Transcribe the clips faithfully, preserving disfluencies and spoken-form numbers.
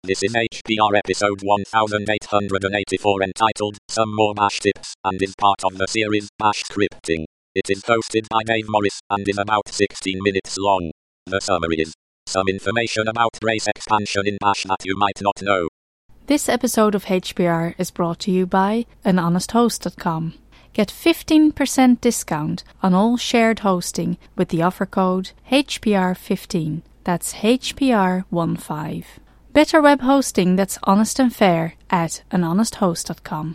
This is H P R episode one thousand eight hundred eighty-four entitled Some More Bash Tips and is part of the series Bash Scripting. It is hosted by Dave Morris and is about sixteen minutes long. The summary is some information about brace expansion in Bash that you might not know. This episode of H P R is brought to you by an honest host dot com. Get fifteen percent discount on all shared hosting with the offer code H P R fifteen. That's H P R fifteen. Better web hosting that's honest and fair at an honest host dot com.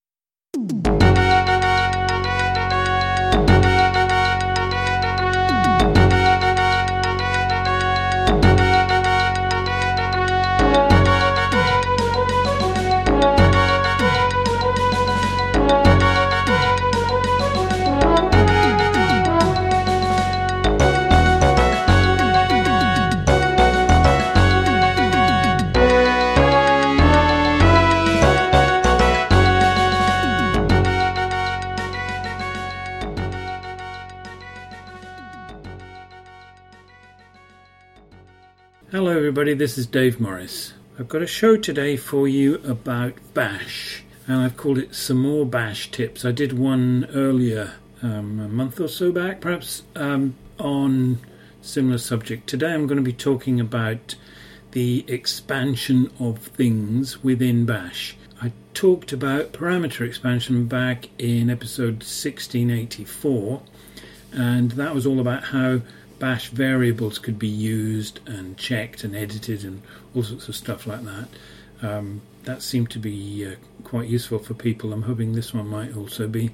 Hello everybody, this is Dave Morris. I've got a show today for you about Bash, and I've called it Some More Bash Tips. I did one earlier, um, a month or so back, perhaps, um, on similar subject. Today I'm going to be talking about the expansion of things within Bash. I talked about parameter expansion back in episode sixteen eighty-four, and that was all about how Bash variables could be used and checked and edited and all sorts of stuff like that. Um, that seemed to be uh, quite useful for people. I'm hoping this one might also be.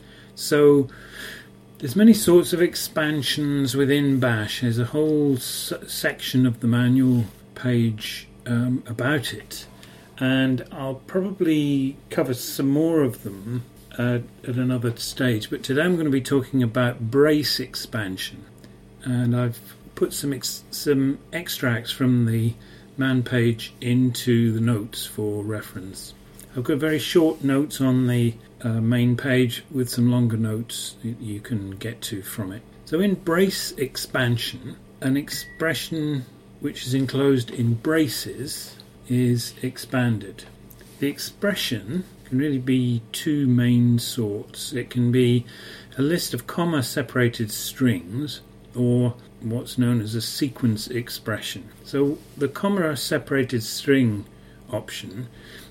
So there's many sorts of expansions within Bash. There's a whole s- section of the manual page um, about it, and I'll probably cover some more of them uh, at another stage. But today I'm going to be talking about brace expansion. And I've put some ex- some extracts from the man page into the notes for reference. I've got very short notes on the uh, main page with some longer notes that you can get to from it. So in brace expansion, an expression which is enclosed in braces is expanded. The expression can really be two main sorts. It can be a list of comma-separated strings, or what's known as a sequence expression. So the comma-separated string option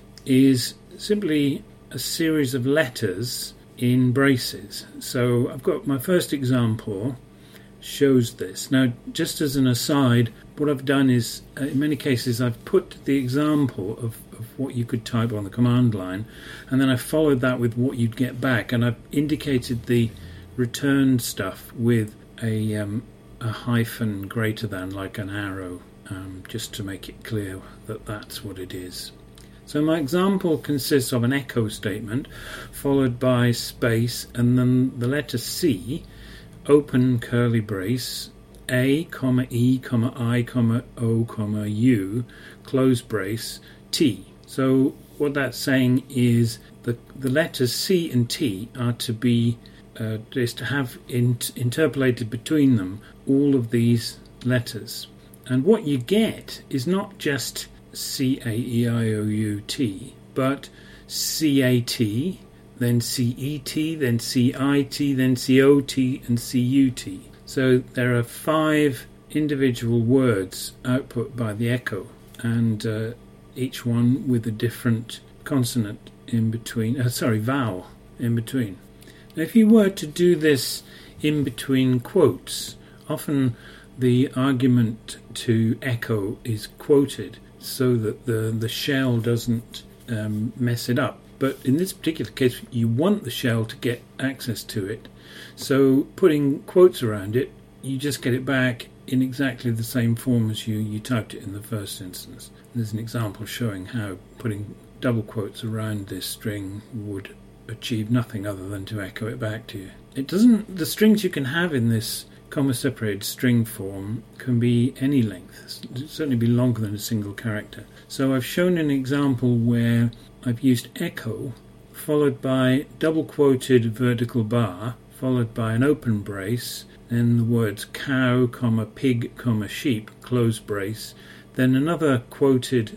is simply a series of letters in braces. So I've got my first example shows this. Now, just as an aside, what I've done is, uh, in many cases, I've put the example of, of what you could type on the command line, and then I followed that with what you'd get back, and I've indicated the return stuff with a um, a hyphen greater than, like an arrow, um, just to make it clear that that's what it is. So my example consists of an echo statement followed by space and then the letter C, open curly brace, A, comma E, comma I, comma O, comma U, close brace, T. So what that's saying is the the letters C and T are to be Uh, is to have in, interpolated between them all of these letters. And what you get is not just C A E I O U T, but C A T, then C E T, then C I T, then C O T, and C U T. So there are five individual words output by the echo, and uh, each one with a different consonant in between, uh, sorry, vowel in between. Now, if you were to do this in between quotes, often the argument to echo is quoted so that the, the shell doesn't um, mess it up. But in this particular case, you want the shell to get access to it. So putting quotes around it, you just get it back in exactly the same form as you, you typed it in the first instance. There's an example showing how putting double quotes around this string would achieve nothing other than to echo it back to you. It doesn't. The strings you can have in this comma-separated string form can be any length. It'll certainly be longer than a single character. So I've shown an example where I've used echo followed by double quoted vertical bar followed by an open brace, then the words cow, comma pig, comma sheep, close brace, then another quoted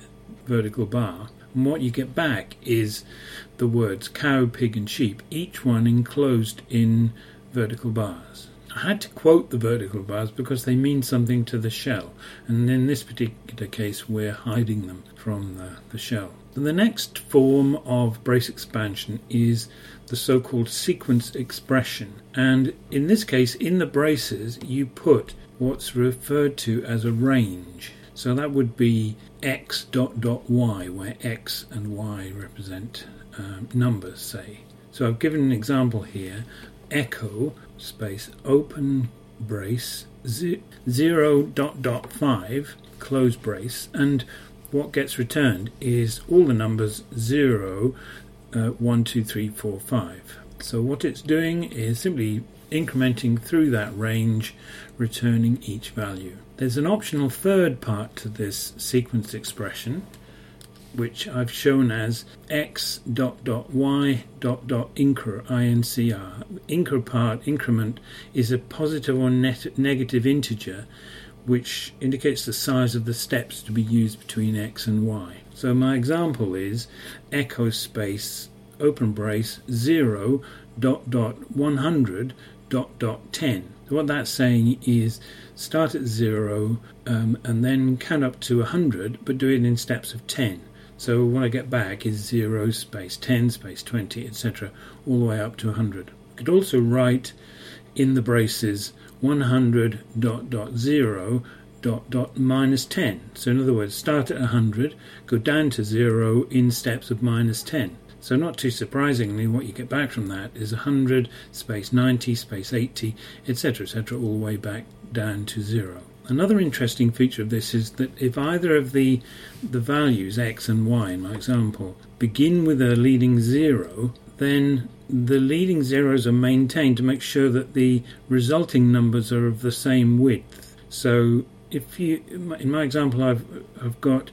vertical bar. And what you get back is the words cow, pig and sheep, each one enclosed in vertical bars. I had to quote the vertical bars because they mean something to the shell, and in this particular case we're hiding them from the, the shell. So the next form of brace expansion is the so-called sequence expression, and in this case in the braces you put what's referred to as a range. So that would be x dot dot y, where x and y represent um, numbers, say. So I've given an example here: echo space open brace ze- zero dot dot five close brace, and what gets returned is all the numbers zero, uh, one, two, three, four, five. So what it's doing is simply incrementing through that range, returning each value. There's an optional third part to this sequence expression, which I've shown as x dot dot y dot dot incr, I N C R. Incr part, increment, is a positive or net, negative integer which indicates the size of the steps to be used between x and y. So my example is echo space open brace zero dot dot one hundred dot dot ten. So what that's saying is start at zero um, and then count up to one hundred, but do it in steps of ten. So what I get back is zero space ten space twenty, et cetera, all the way up to one hundred. I could also write in the braces one hundred dot dot zero dot dot minus ten. So in other words, start at one hundred, go down to zero in steps of minus ten. So not too surprisingly, what you get back from that is one hundred space ninety space eighty, et cetera, et cetera, all the way back down to zero. Another interesting feature of this is that if either of the the values x and y in my example begin with a leading zero, then the leading zeros are maintained to make sure that the resulting numbers are of the same width. So if you, in my example, I've I've got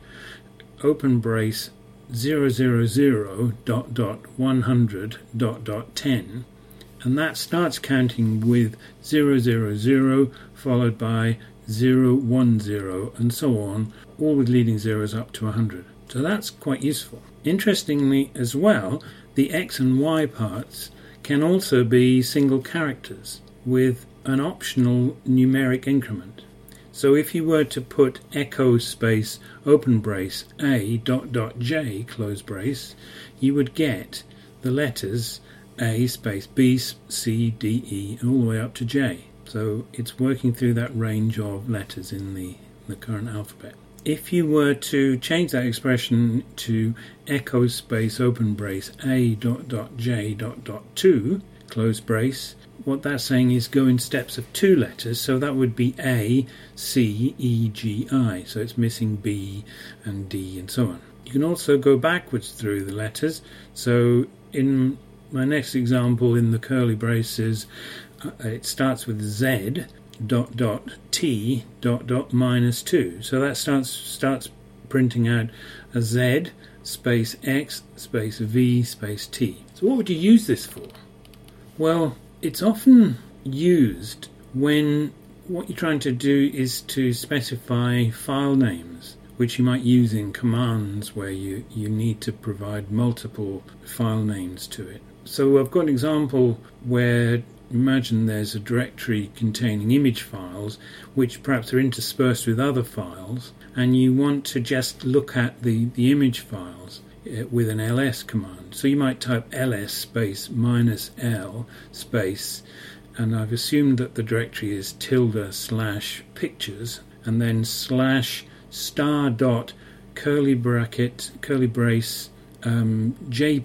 open brace zero zero zero dot dot one hundred dot dot ten, and that starts counting with zero zero zero followed by zero one zero and so on, all with leading zeros up to one hundred. So that's quite useful. Interestingly as well, the x and y parts can also be single characters with an optional numeric increment. So if you were to put echo space open brace a dot dot j close brace, you would get the letters a space b, c, d, e, and all the way up to j. So it's working through that range of letters in the, the current alphabet. If you were to change that expression to echo space open brace a dot dot j dot dot two close brace, what that's saying is go in steps of two letters, so that would be A, C, E, G, I. So it's missing B and D and so on. You can also go backwards through the letters. So in my next example in the curly braces, uh, it starts with Z dot dot T dot dot minus two. So that starts starts printing out a Z space X space V space T. So what would you use this for? Well, it's often used when what you're trying to do is to specify file names, which you might use in commands where you, you need to provide multiple file names to it. So I've got an example where imagine there's a directory containing image files which perhaps are interspersed with other files, and you want to just look at the, the image files with an ls command. So you might type ls space minus l space, and I've assumed that the directory is tilde slash pictures, and then slash star dot curly bracket curly brace um,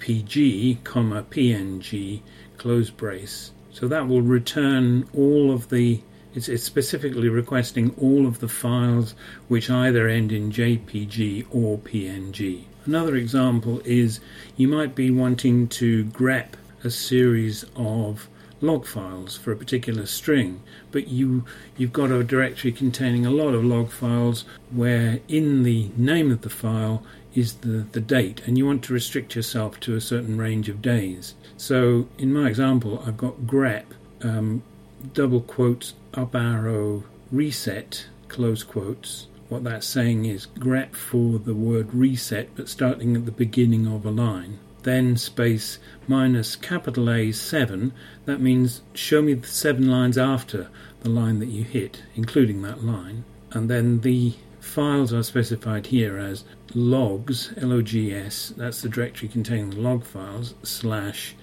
jpg comma png close brace. So that will return all of the, it's, it's specifically requesting all of the files which either end in J P G or P N G. Another example is you might be wanting to grep a series of log files for a particular string, but you, you've got a directory containing a lot of log files where in the name of the file is the, the date, and you want to restrict yourself to a certain range of days. So in my example, I've got grep, um, double quotes, up arrow, reset, close quotes, what that's saying is grep for the word reset, but starting at the beginning of a line. Then space minus capital A seven, that means show me the seven lines after the line that you hit, including that line. And then the files are specified here as logs, L O G S, that's the directory containing the log files, slash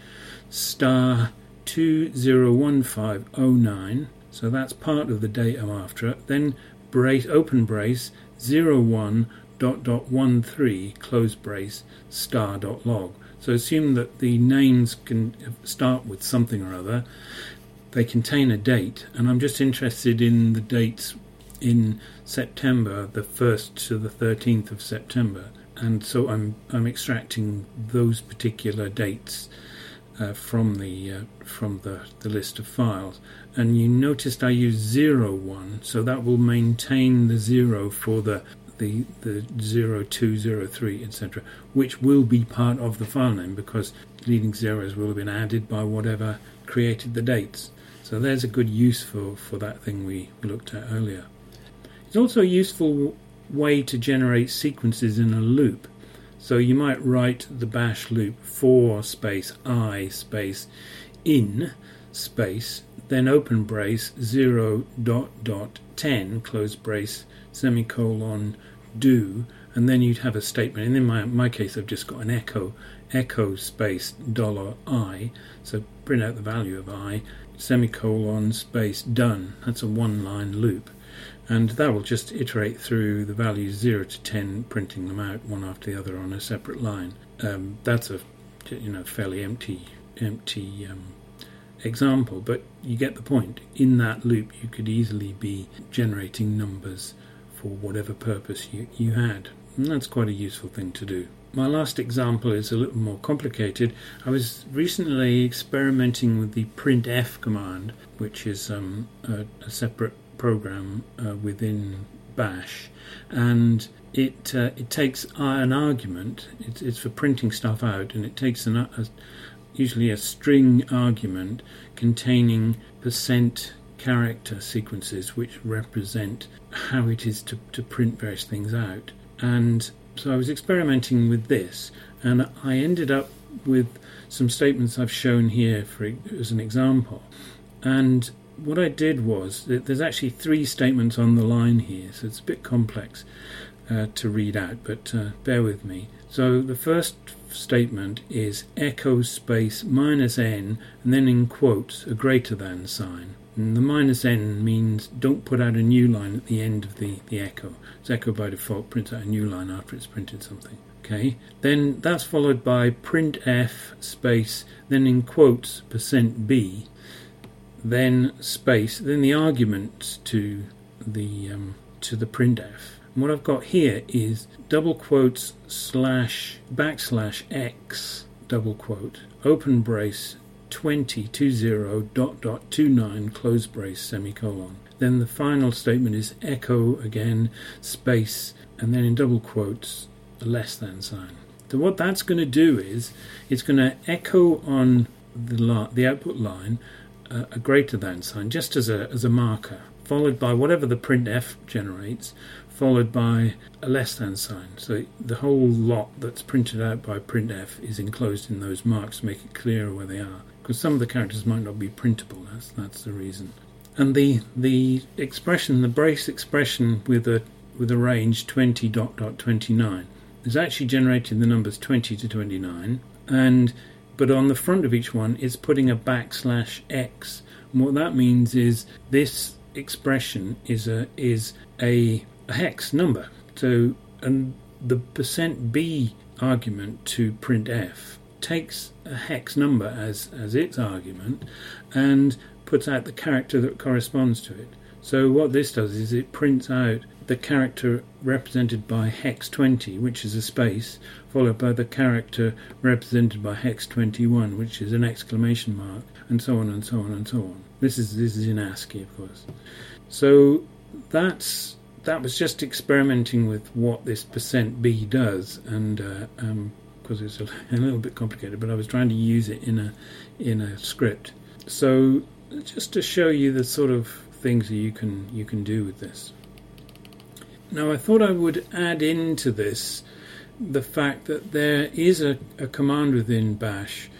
star two zero one five oh nine, so that's part of the data after it. Then brace, open brace, zero one dot dot one three, close brace, star dot log. So assume that the names can start with something or other. They contain a date, and I'm just interested in the dates in September, the first to the thirteenth of September, and so I'm I'm extracting those particular dates uh, from the uh, from the, the list of files. And you noticed I used zero one, so that will maintain the zero for the the the zero two zero three, et cetera, which will be part of the file name because leading zeros will have been added by whatever created the dates. So there's a good use for, for that thing we looked at earlier. It's also a useful way to generate sequences in a loop. So you might write the bash loop for space I space in space, then open brace zero dot dot ten, close brace, semicolon, do, and then you'd have a statement. And in my, my case, I've just got an echo, echo space dollar I, so print out the value of I, semicolon, space, done. That's a one-line loop. And that will just iterate through the values zero to ten, printing them out one after the other on a separate line. Um, that's a you know fairly empty empty um, example, but you get the point. In that loop, you could easily be generating numbers for whatever purpose you, you had. And that's quite a useful thing to do. My last example is a little more complicated. I was recently experimenting with the printf command, which is um, a, a separate program uh, within bash, and it uh, it takes an argument. It's, it's for printing stuff out, and it takes an, a, usually a string argument containing percent character sequences which represent how it is to, to print various things out. And so I was experimenting with this, and I ended up with some statements I've shown here for as an example. And what I did was, that there's actually three statements on the line here, so it's a bit complex uh, to read out, but uh, bear with me. So the first statement is echo space minus n, and then in quotes a greater than sign. And the minus n means don't put out a new line at the end of the, the echo. So echo by default prints out a new line after it's printed something. Okay, then that's followed by printf space, then in quotes percent b, then space, then the argument to the um, to the printf. And what I've got here is double quotes slash backslash x double quote open brace twenty two zero dot dot two nine close brace semicolon. Then the final statement is echo again space and then in double quotes a less than sign. So what that's going to do is it's going to echo on the li- the output line uh, a greater than sign just as a as a marker, followed by whatever the printf generates, followed by a less than sign. So the whole lot that's printed out by printf is enclosed in those marks to make it clearer where they are, because some of the characters might not be printable. That's that's the reason. And the the expression, the brace expression with a with a range twenty dot dot twenty-nine is actually generating the numbers twenty to twenty-nine, and but on the front of each one it's putting a backslash x. And what that means is this expression is a is a, a hex number. So and the percent b argument to printf takes a hex number as as its argument and puts out the character that corresponds to it. So what this does is it prints out the character represented by hex twenty, which is a space, followed by the character represented by hex twenty-one, which is an exclamation mark, and so on and so on and so on. This is this is in ASCII, of course. So that's that was just experimenting with what this percent b does, and uh, um, because it's a, a little bit complicated, but I was trying to use it in a in a script. So just to show you the sort of things that you can you can do with this. Now, I thought I would add into this the fact that there is a, a command within Bash,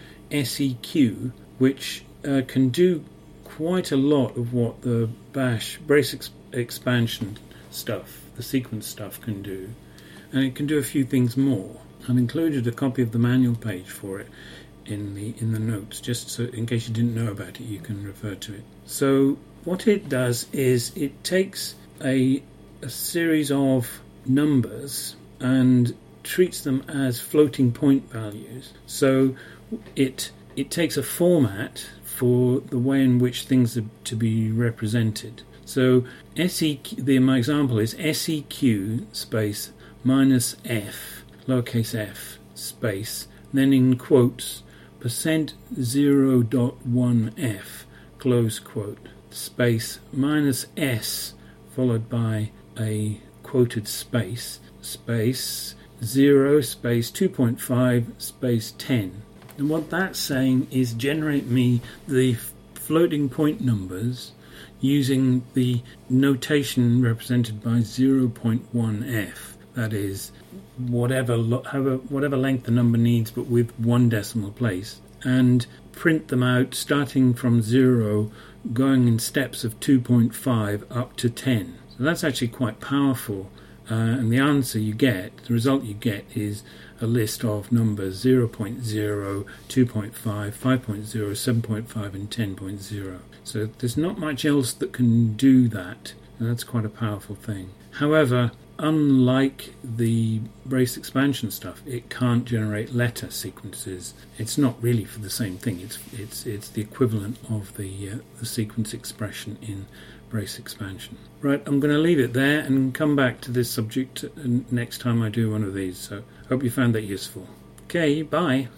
seq, which uh, can do quite a lot of what the Bash brace ex- expansion stuff, the sequence stuff, can do. And it can do a few things more. I've included a copy of the manual page for it in the in the notes, just so in case you didn't know about it, you can refer to it. So what it does is it takes a, a series of numbers and treats them as floating point values. So it it takes a format for the way in which things are to be represented. So seq, the my example is seq space minus f, lowercase f, space, then in quotes, percent zero dot one f, close quote, space, minus s, followed by a quoted space, space, zero, space, two point five, space, ten. And what that's saying is generate me the floating point numbers using the notation represented by zero point one f. That is, whatever however, whatever length the number needs, but with one decimal place, and print them out starting from zero, going in steps of two point five up to ten. So that's actually quite powerful, uh, and the answer you get, the result you get, is a list of numbers zero point zero, two point five, five point zero, seven point five, and ten point zero. So there's not much else that can do that, and that's quite a powerful thing. However, unlike the brace expansion stuff, it can't generate letter sequences. It's not really for the same thing. It's it's it's the equivalent of the uh, the sequence expression in brace expansion. Right, I'm going to leave it there and come back to this subject next time I do one of these. So hope you found that useful. Okay, bye.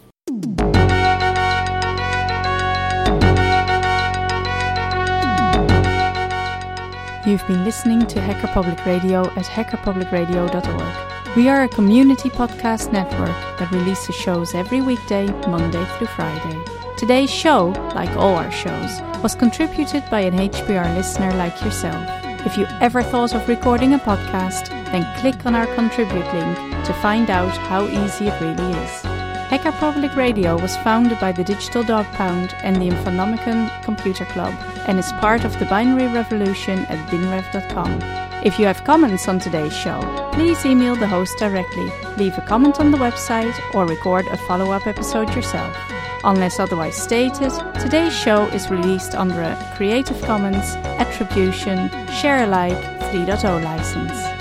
You've been listening to Hacker Public Radio at hacker public radio dot org. We are a community podcast network that releases shows every weekday, Monday through Friday. Today's show, like all our shows, was contributed by an H P R listener like yourself. If you ever thought of recording a podcast, then click on our contribute link to find out how easy it really is. Hacker Public Radio was founded by the Digital Dog Pound and the Infonomicon Computer Club and is part of the Binary Revolution at binrev dot com. If you have comments on today's show, please email the host directly, leave a comment on the website, or record a follow-up episode yourself. Unless otherwise stated, today's show is released under a Creative Commons Attribution Share Alike three point oh license.